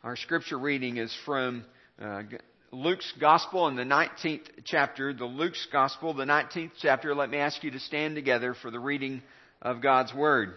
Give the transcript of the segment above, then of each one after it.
Our scripture reading is from Luke's Gospel in the 19th chapter. Luke's Gospel, the 19th chapter. Let me ask you to stand together for the reading of God's Word.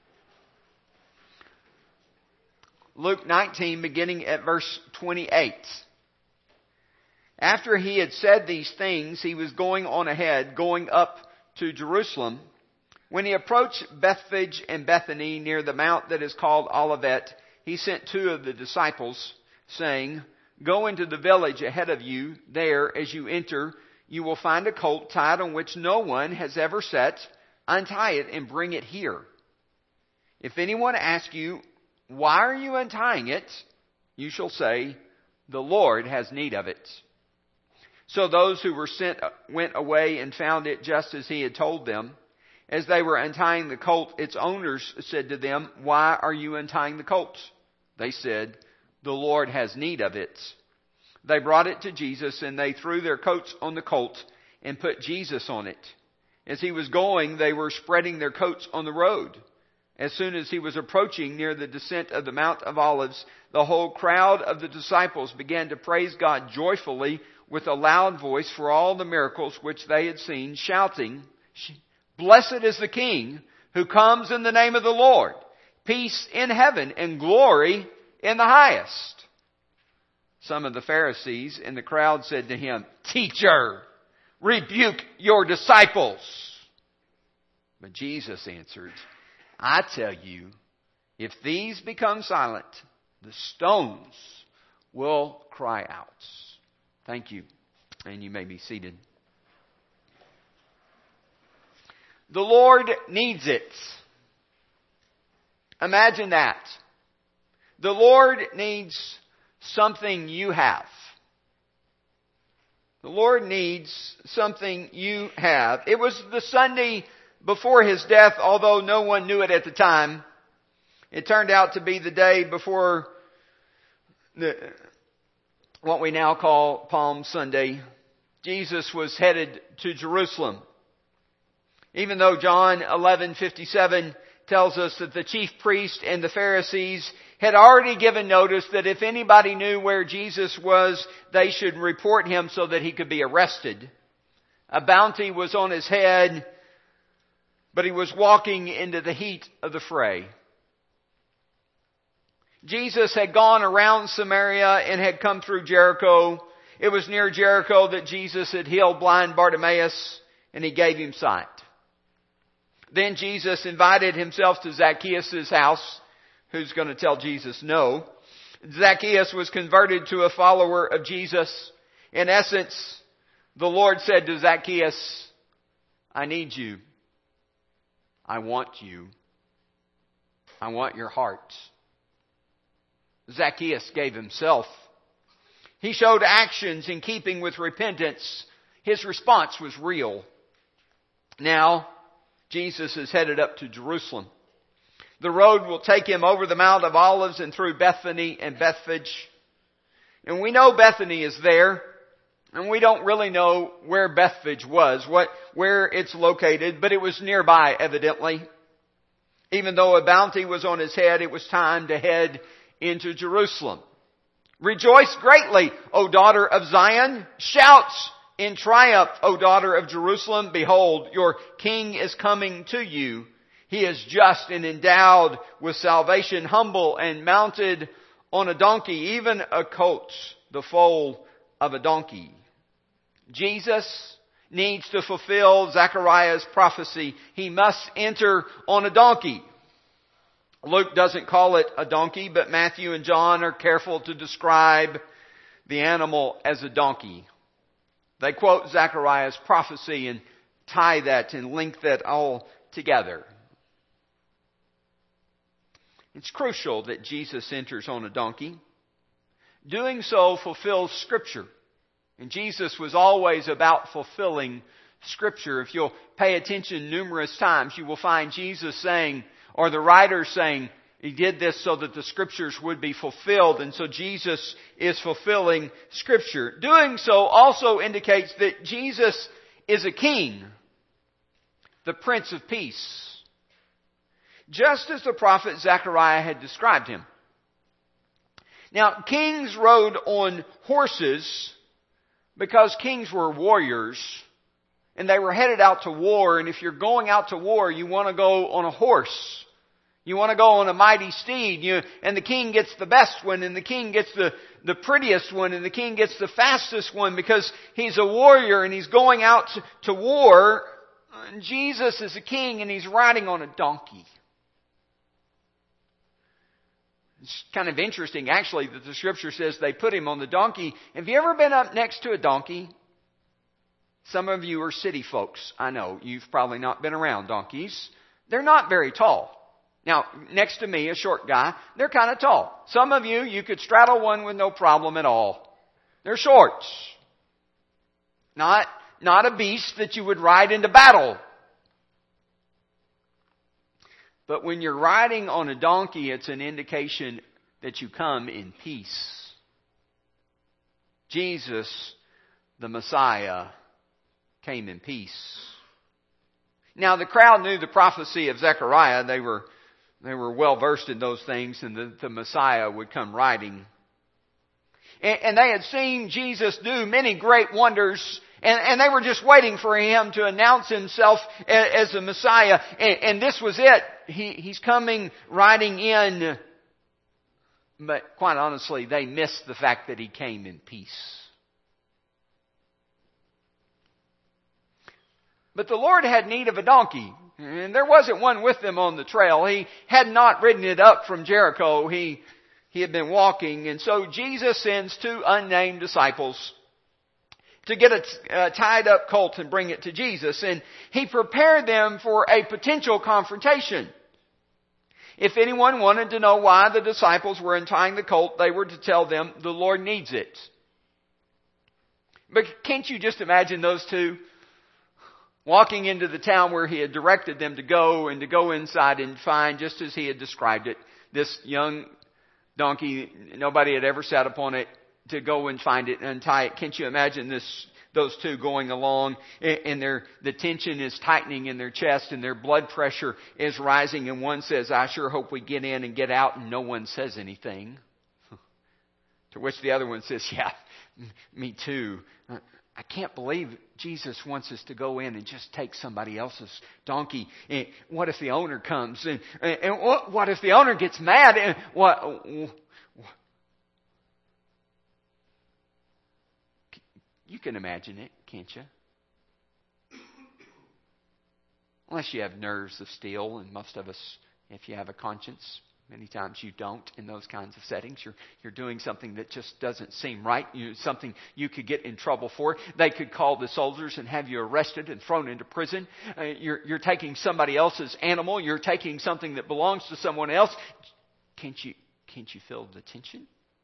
Luke 19, beginning at verse 28. After he had said these things, he was going on ahead, going up to Jerusalem. When he approached Bethphage and Bethany near the mount that is called Olivet, he sent two of the disciples, saying, "Go into the village ahead of you. There, as you enter, you will find a colt tied on which no one has ever sat. Untie it and bring it here. If anyone asks you, 'Why are you untying it?' you shall say, 'The Lord has need of it.'" So those who were sent went away and found it just as he had told them. As they were untying the colt, its owners said to them, "Why are you untying the colt?" They said, "The Lord has need of it." They brought it to Jesus, and they threw their coats on the colt and put Jesus on it. As he was going, they were spreading their coats on the road. As soon as he was approaching near the descent of the Mount of Olives, the whole crowd of the disciples began to praise God joyfully with a loud voice for all the miracles which they had seen, shouting, "Blessed is the King who comes in the name of the Lord. Peace in heaven and glory in the highest." Some of the Pharisees in the crowd said to him, "Teacher, rebuke your disciples." But Jesus answered, "I tell you, if these become silent, the stones will cry out." Thank you. And you may be seated. The Lord needs it. Imagine that. The Lord needs something you have. The Lord needs something you have. It was the Sunday before His death, although no one knew it at the time. It turned out to be the day before what we now call Palm Sunday. Jesus was headed to Jerusalem. Even though John 11:57 tells us that the chief priest and the Pharisees had already given notice that if anybody knew where Jesus was, they should report him so that he could be arrested. A bounty was on his head, but he was walking into the heat of the fray. Jesus had gone around Samaria and had come through Jericho. It was near Jericho that Jesus had healed blind Bartimaeus, and He gave him sight. Then Jesus invited Himself to Zacchaeus' house. Who's going to tell Jesus no? Zacchaeus was converted to a follower of Jesus. In essence, the Lord said to Zacchaeus, "I need you. I want you. I want your heart." Zacchaeus gave himself. He showed actions in keeping with repentance. His response was real. Now, Jesus is headed up to Jerusalem. The road will take Him over the Mount of Olives and through Bethany and Bethphage. And we know Bethany is there. And we don't really know where Bethphage was, where it's located, but it was nearby, evidently. Even though a bounty was on his head, it was time to head into Jerusalem. "Rejoice greatly, O daughter of Zion. Shout in triumph, O daughter of Jerusalem. Behold, your king is coming to you. He is just and endowed with salvation, humble and mounted on a donkey, even a colt, the foal of a donkey." Jesus needs to fulfill Zechariah's prophecy. He must enter on a donkey. Luke doesn't call it a donkey, but Matthew and John are careful to describe the animal as a donkey. They quote Zechariah's prophecy and tie that and link that all together. It's crucial that Jesus enters on a donkey. Doing so fulfills Scripture. And Jesus was always about fulfilling Scripture. If you'll pay attention numerous times, you will find Jesus saying, or the writer saying, He did this so that the Scriptures would be fulfilled. And so Jesus is fulfilling Scripture. Doing so also indicates that Jesus is a king, the Prince of Peace, just as the prophet Zechariah had described him. Now, kings rode on horses because kings were warriors and they were headed out to war. And if you're going out to war, you want to go on a horse. You want to go on a mighty steed. And the king gets the best one, and the king gets the prettiest one, and the king gets the fastest one because he's a warrior and he's going out to war. And Jesus is a king and he's riding on a donkey. It's kind of interesting, actually, that the Scripture says they put him on the donkey. Have you ever been up next to a donkey? Some of you are city folks. I know. You've probably not been around donkeys. They're not very tall. Now, next to me, a short guy, they're kind of tall. Some of you could straddle one with no problem at all. They're short. Not a beast that you would ride into battle. But when you're riding on a donkey, it's an indication that you come in peace. Jesus, the Messiah, came in peace. Now, the crowd knew the prophecy of Zechariah. They were well versed in those things, and the Messiah would come riding. And they had seen Jesus do many great wonders, and they were just waiting for him to announce himself as the Messiah. And this was it. He's coming riding in. But quite honestly, they missed the fact that he came in peace. But the Lord had need of a donkey. And there wasn't one with them on the trail. He had not ridden it up from Jericho. He had been walking. And so Jesus sends 2 unnamed disciples to get a tied up colt and bring it to Jesus. And he prepared them for a potential confrontation. If anyone wanted to know why the disciples were untying the colt, they were to tell them, the Lord needs it. But can't you just imagine those two walking into the town where he had directed them to go, and to go inside and find, just as he had described it, this young donkey, nobody had ever sat upon it, to go and find it and untie it. Can't you imagine those two going along, and the tension is tightening in their chest and their blood pressure is rising, and one says, I sure hope we get in and get out, and no one says anything. To which the other one says, yeah, me too. I can't believe Jesus wants us to go in and just take somebody else's donkey. And what if the owner comes? And what if the owner gets mad? And what? You can imagine it, can't you? Unless you have nerves of steel, and most of us, if you have a conscience, many times you don't in those kinds of settings. You're doing something that just doesn't seem right. Something you could get in trouble for. They could call the soldiers and have you arrested and thrown into prison. You're taking somebody else's animal. You're taking something that belongs to someone else. Can't you feel the tension?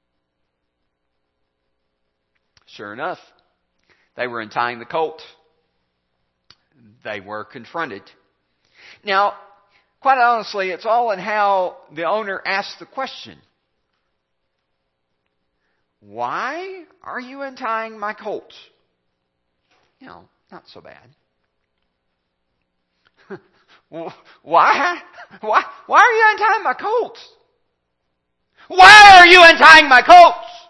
Sure enough, they were untying the colt. They were confronted. Now, quite honestly, it's all in how the owner asked the question. Why are you untying my colt? Not so bad. Why are you untying my colt? Why are you untying my colt?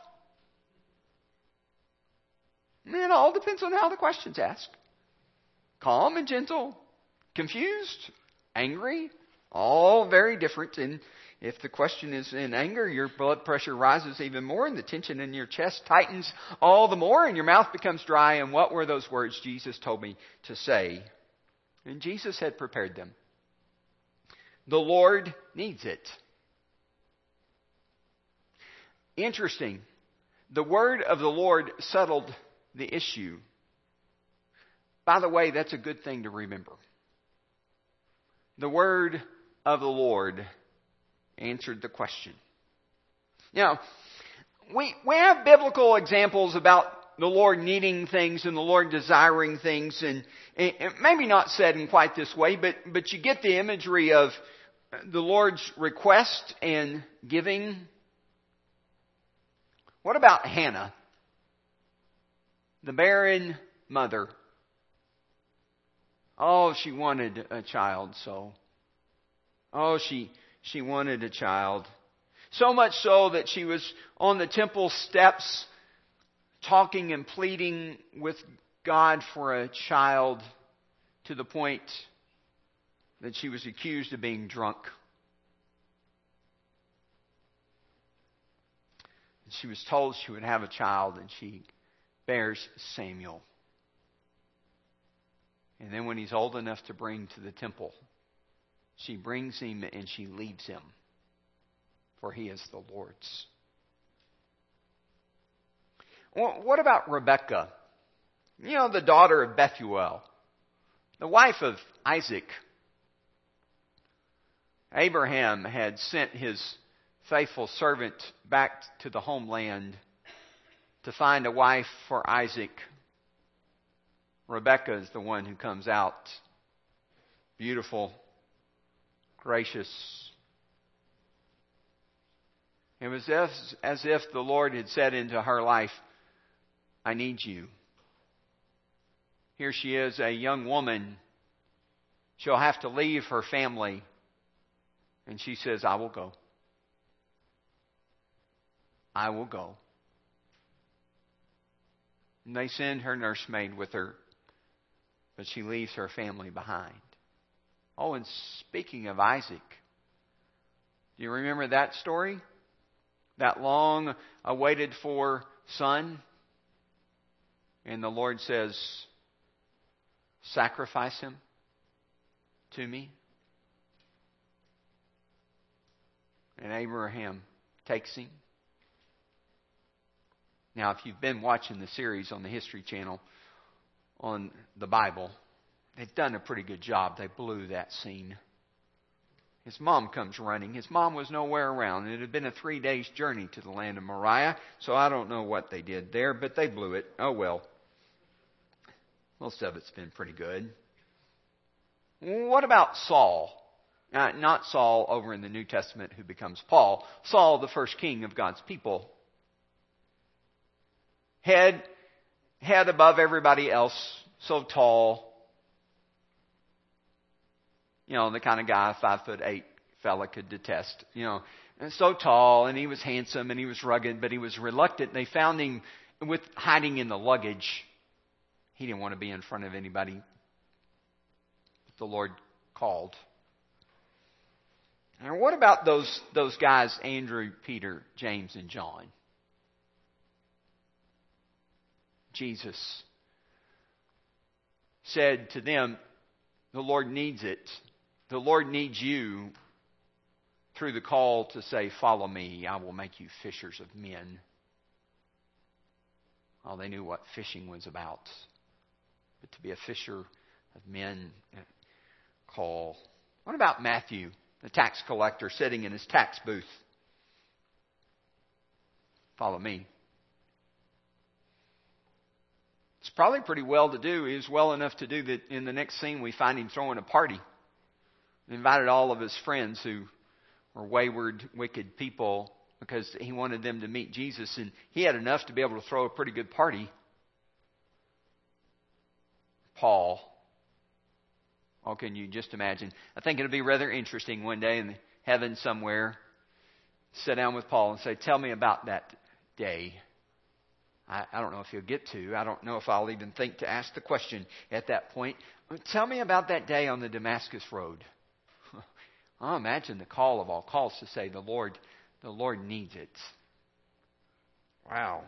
It all depends on how the question's asked. Calm and gentle, confused, angry, all very different. And if the question is in anger, your blood pressure rises even more, and the tension in your chest tightens all the more, and your mouth becomes dry. And what were those words Jesus told me to say? And Jesus had prepared them. The Lord needs it. Interesting. The word of the Lord settled the issue. By the way, that's a good thing to remember. The word of the Lord answered the question. Now, we have biblical examples about the Lord needing things and the Lord desiring things, and maybe not said in quite this way, but you get the imagery of the Lord's request and giving. What about Hannah, the barren mother? Oh, she wanted a child, so. Oh, she wanted a child. So much so that she was on the temple steps talking and pleading with God for a child, to the point that she was accused of being drunk. And she was told she would have a child, and she bears Samuel. And then when he's old enough to bring to the temple, she brings him and she leaves him, for he is the Lord's. What about Rebekah? You know, the daughter of Bethuel, the wife of Isaac. Abraham had sent his faithful servant back to the homeland to find a wife for Isaac. Rebekah is the one who comes out beautiful, gracious. It was as if the Lord had said into her life, I need you. Here she is, a young woman. She'll have to leave her family. And she says, I will go. I will go. And they send her nursemaid with her, but she leaves her family behind. Oh, and speaking of Isaac, do you remember that story? That long awaited for son? And the Lord says, sacrifice him to me. And Abraham takes him. Now, if you've been watching the series on the History Channel on the Bible, they've done a pretty good job. They blew that scene. His mom comes running. His mom was nowhere around. It had been a 3-day journey to the land of Moriah, so I don't know what they did there, but they blew it. Oh well. Most of it's been pretty good. What about Saul? Not Saul over in the New Testament who becomes Paul. Saul, the first king of God's people. Head above everybody else, so tall. You know, the kind of guy a 5'8" fella could detest. You know, and so tall, and he was handsome, and he was rugged, but he was reluctant. They found him hiding in the luggage. He didn't want to be in front of anybody. The Lord called. And what about those guys, Andrew, Peter, James, and John? Jesus said to them, the Lord needs it. The Lord needs you through the call to say, follow me, I will make you fishers of men. Well, they knew what fishing was about. But to be a fisher of men, call. What about Matthew, the tax collector sitting in his tax booth? Follow me. It's probably pretty well to do. He was well enough to do that in the next scene we find him throwing a party. He invited all of his friends who were wayward, wicked people because he wanted them to meet Jesus. And he had enough to be able to throw a pretty good party. Paul. Oh, can you just imagine? I think it'll be rather interesting one day in heaven somewhere. Sit down with Paul and say, tell me about that day. I don't know if he'll get to. I don't know if I'll even think to ask the question at that point. Tell me about that day on the Damascus Road. I'll imagine the call of all calls to say, the Lord needs it. Wow.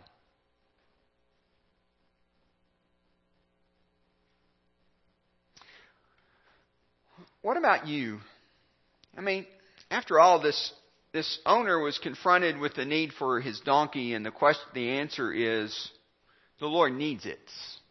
What about you? I mean, after all, this owner was confronted with the need for his donkey, and the answer is, the Lord needs it.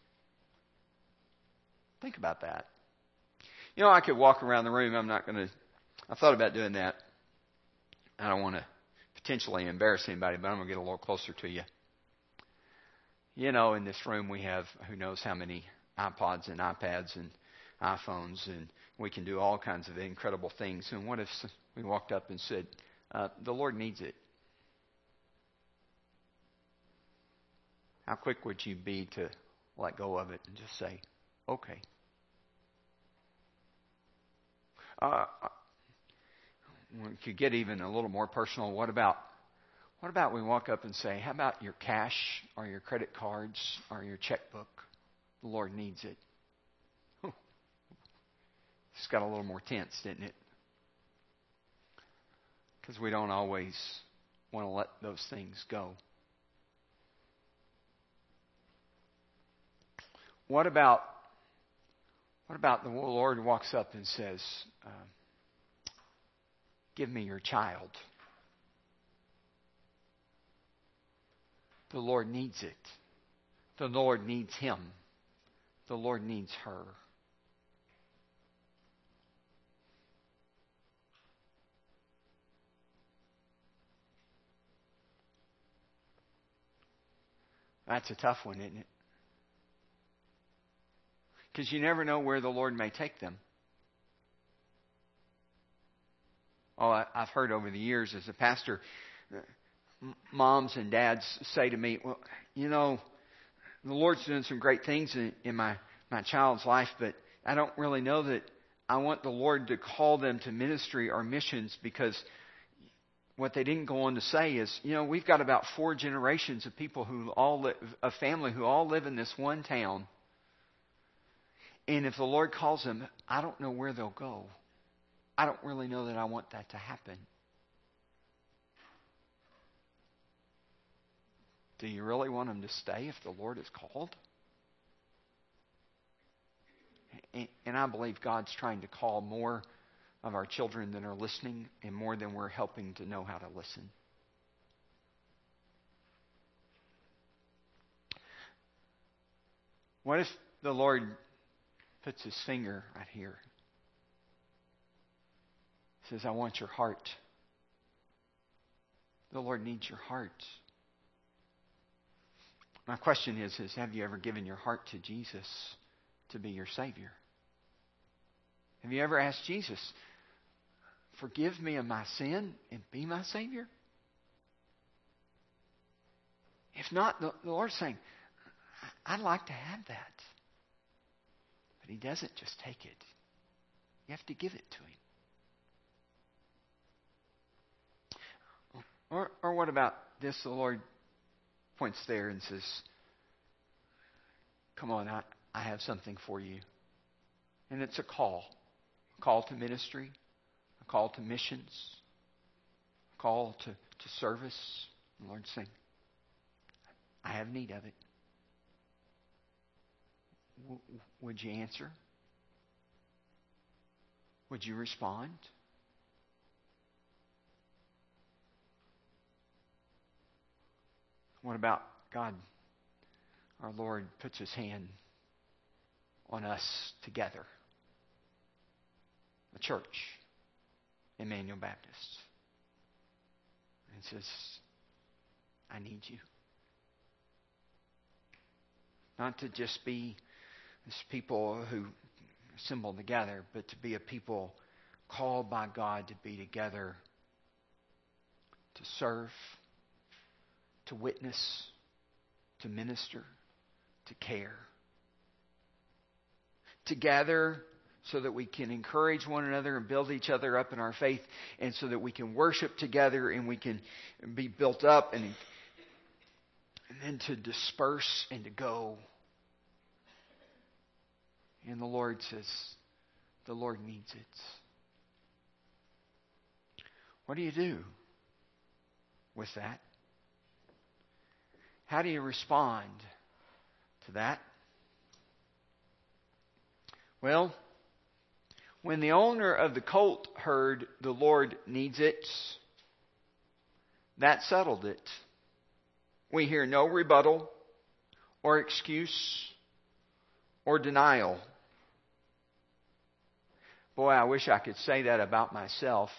Think about that. You know, I could walk around the room. I thought about doing that. I don't want to potentially embarrass anybody, but I'm going to get a little closer to you. You know, in this room we have who knows how many iPods and iPads and iPhones, and we can do all kinds of incredible things. And what if we walked up and said, the Lord needs it? How quick would you be to let go of it and just say, okay? we could get even a little more personal. What about we walk up and say, how about your cash or your credit cards or your checkbook? The Lord needs it. It's got a little more tense, didn't it? Because we don't always want to let those things go. What about the Lord walks up and says, give me your child? The Lord needs it. The Lord needs him. The Lord needs her. That's a tough one, isn't it? Because you never know where the Lord may take them. Oh, I've heard over the years as a pastor, moms and dads say to me, well, you know, the Lord's doing some great things in my child's life, but I don't really know that I want the Lord to call them to ministry or missions, because what they didn't go on to say is, you know, we've got about 4 generations of people who all live, a family who all live in this one town. And if the Lord calls them, I don't know where they'll go. I don't really know that I want that to happen. Do you really want them to stay if the Lord is called? And I believe God's trying to call more of our children than are listening, and more than we're helping to know how to listen. What if the Lord puts his finger right here? He says, I want your heart. The Lord needs your heart. My question is have you ever given your heart to Jesus to be your Savior? Have you ever asked Jesus, forgive me of my sin and be my Savior? If not, the Lord's saying, I'd like to have that. But he doesn't just take it. You have to give it to him. Or what about this? The Lord points there and says, come on, I have something for you. And it's a call to ministry, a call to missions, a call to service. The Lord's saying, I have need of it. Would you answer? Would you respond? What about God, our Lord, puts his hand on us together? The church, Emmanuel Baptist. And says, I need you. Not to just be this people who assemble together, but to be a people called by God to be together, to serve, to witness, to minister, to care. To gather so that we can encourage one another and build each other up in our faith, and so that we can worship together and we can be built up, and then to disperse and to go. And the Lord says, the Lord needs it. What do you do with that? How do you respond to that? Well, when the owner of the colt heard the Lord needs it, that settled it. We hear no rebuttal or excuse or denial. Boy, I wish I could say that about myself.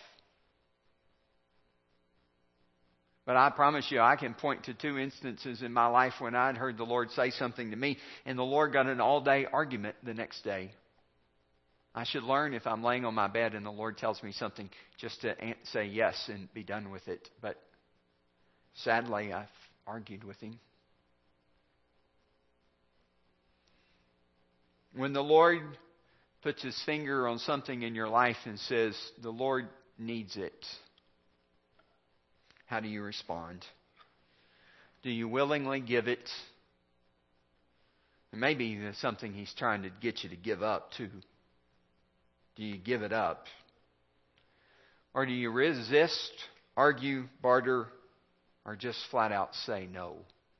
But I promise you, I can point to 2 instances in my life when I'd heard the Lord say something to me, and the Lord got an all-day argument the next day. I should learn, if I'm laying on my bed and the Lord tells me something, just to say yes and be done with it. But sadly, I've argued with him. When the Lord puts his finger on something in your life and says, the Lord needs it, how do you respond? Do you willingly give it? And maybe there's something He's trying to get you to give up too. Do you give it up? Or do you resist, argue, barter, or just flat out say no?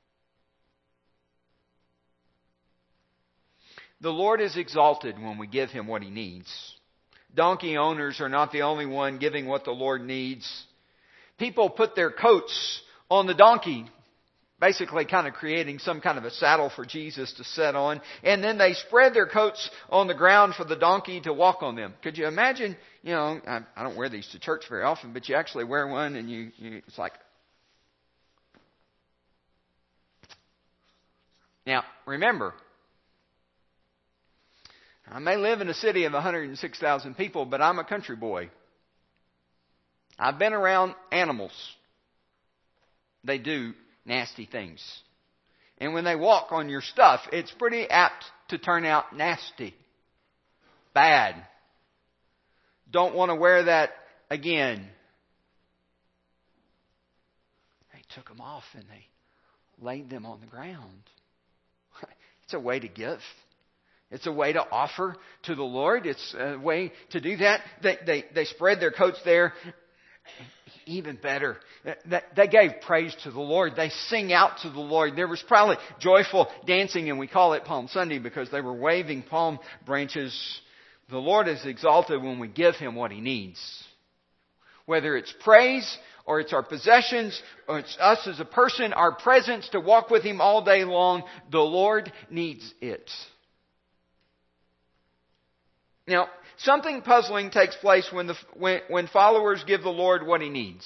The Lord is exalted when we give Him what He needs. Donkey owners are not the only one giving what the Lord needs. People put their coats on the donkey, basically kind of creating some kind of a saddle for Jesus to sit on. And then they spread their coats on the ground for the donkey to walk on them. Could you imagine, I don't wear these to church very often, but you actually wear one and it's like... Now, remember, I may live in a city of 106,000 people, but I'm a country boy. I've been around animals. They do nasty things. And when they walk on your stuff, it's pretty apt to turn out nasty. Bad. Don't want to wear that again. They took them off and they laid them on the ground. It's a way to give. It's a way to offer to the Lord. It's a way to do that. They spread their coats there. Even better, they gave praise to the Lord. They sing out to the Lord. There was probably joyful dancing, and we call it Palm Sunday because they were waving palm branches. The Lord is exalted when we give Him what He needs. Whether it's praise, or it's our possessions, or it's us as a person, our presence to walk with Him all day long, the Lord needs it. Now, something puzzling takes place when followers give the Lord what He needs.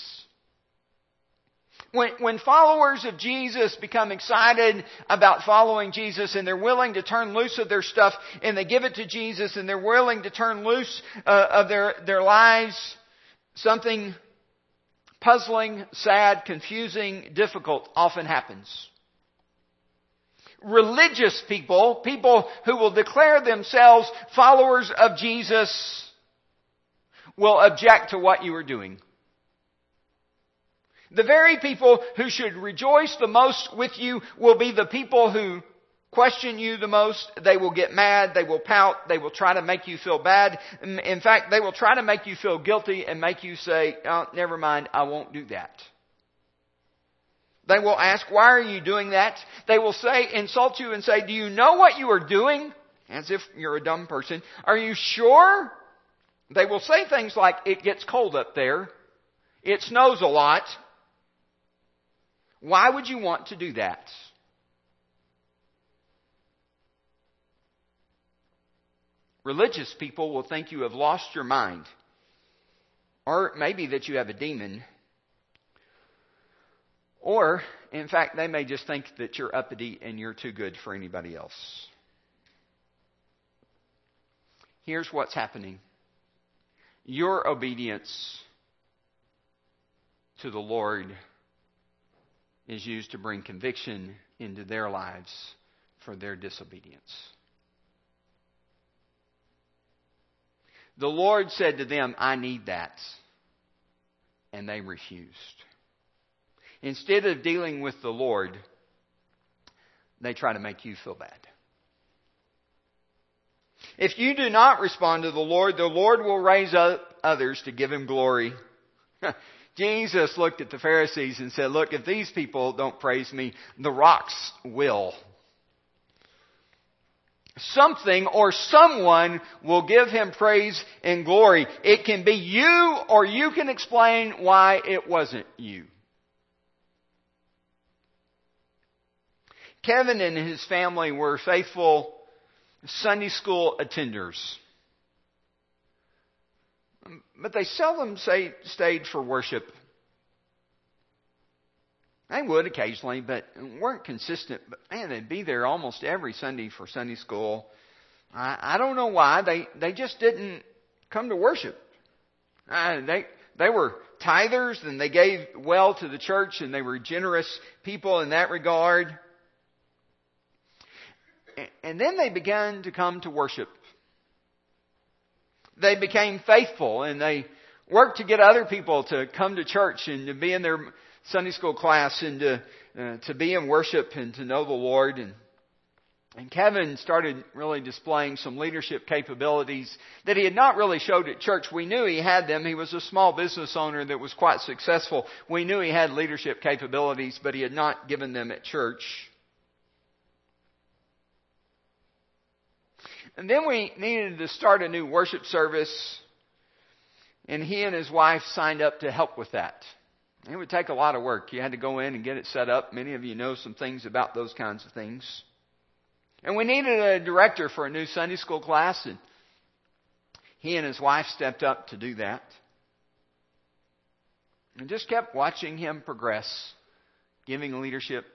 When followers of Jesus become excited about following Jesus and they're willing to turn loose of their stuff and they give it to Jesus and they're willing to turn loose of their lives, something puzzling, sad, confusing, difficult often happens. Religious people who will declare themselves followers of Jesus, will object to what you are doing. The very people who should rejoice the most with you will be the people who question you the most. They will get mad, they will pout, they will try to make you feel bad. In fact, they will try to make you feel guilty and make you say, oh, never mind, I won't do that. They will ask, why are you doing that? They will insult you and say, do you know what you are doing? As if you're a dumb person. Are you sure? They will say things like, it gets cold up there. It snows a lot. Why would you want to do that? Religious people will think you have lost your mind. Or maybe that you have a demon. Or, in fact, they may just think that you're uppity and you're too good for anybody else. Here's what's happening. Your obedience to the Lord is used to bring conviction into their lives for their disobedience. The Lord said to them, I need that. And they refused. Instead of dealing with the Lord, they try to make you feel bad. If you do not respond to the Lord will raise up others to give Him glory. Jesus looked at the Pharisees and said, look, if these people don't praise me, the rocks will. Something or someone will give Him praise and glory. It can be you, or you can explain why it wasn't you. Kevin and his family were faithful Sunday school attenders. But they seldom stayed for worship. They would occasionally, but weren't consistent. But man, they'd be there almost every Sunday for Sunday school. I don't know why. They just didn't come to worship. They were tithers and they gave well to the church and they were generous people in that regard. And then they began to come to worship. They became faithful and they worked to get other people to come to church and to be in their Sunday school class and to be in worship and to know the Lord. And Kevin started really displaying some leadership capabilities that he had not really showed at church. We knew he had them. He was a small business owner that was quite successful. We knew he had leadership capabilities, but he had not given them at church. And then we needed to start a new worship service, and he and his wife signed up to help with that. It would take a lot of work. You had to go in and get it set up. Many of you know some things about those kinds of things. And we needed a director for a new Sunday school class, and he and his wife stepped up to do that. And just kept watching him progress, giving leadership,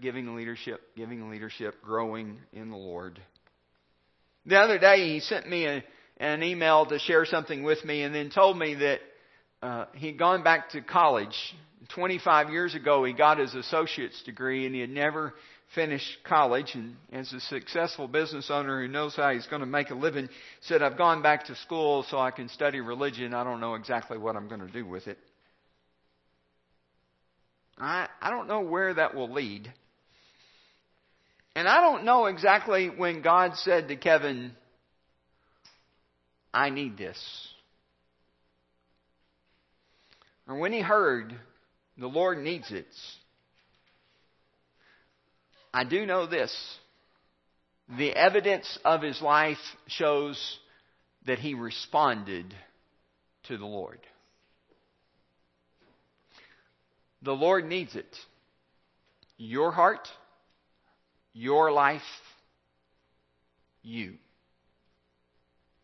growing in the Lord. The other day he sent me an email to share something with me, and then told me that he'd gone back to college. 25 years ago he got his associate's degree, and he had never finished college. And as a successful business owner who knows how he's going to make a living, said, I've gone back to school so I can study religion. I don't know exactly what I'm going to do with it. I don't know where that will lead. And I don't know exactly when God said to Kevin, I need this. Or when he heard, the Lord needs it. I do know this. The evidence of his life shows that he responded to the Lord. The Lord needs it. Your heart, your life, you.